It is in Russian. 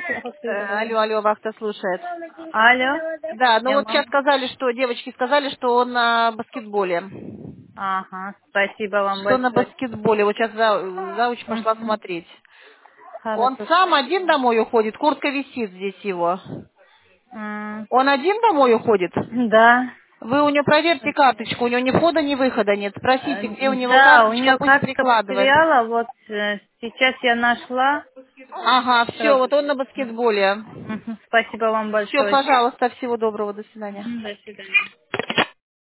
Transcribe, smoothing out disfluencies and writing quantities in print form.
Алло, алло, вахта слушает. Алло. Да, ну Я вот сейчас мам. сказали, что девочки сказали, что он на баскетболе. Ага, спасибо вам Что на большое. баскетболе. Вот сейчас зауч пошла Мгм. смотреть. Он Хорошо, сам один спасибо. домой уходит, куртка висит здесь его. М, Он один домой уходит? Да. Вы у него проверьте карточку, у него ни входа, ни выхода нет. Спросите, где у него Да, у карточка, нее пусть карточка прикладывает. потеряла, вот сейчас я нашла. Ага, все, Сразу. вот он на баскетболе. Мгм. Спасибо вам Все, большое. пожалуйста, всего доброго, до свидания. Мгм, до свидания.